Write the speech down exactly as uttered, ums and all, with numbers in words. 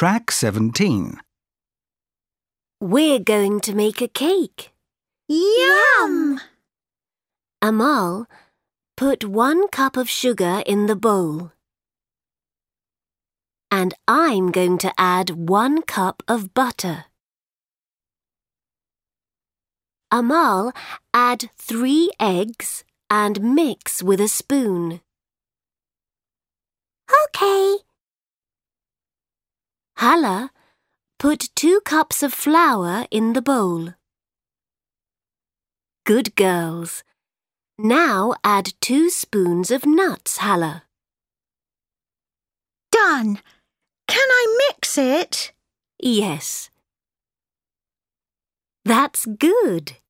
Track seventeen. We're going to make a cake. Yum! Amal, put one cup of sugar in the bowl. And I'm going to add one cup of butter. Amal, add three eggs and mix with a spoon. Okay. Hala, put two cups of flour in the bowl. Good girls. Now add two spoons of nuts, Hala. Done. Can I mix it? Yes. That's good.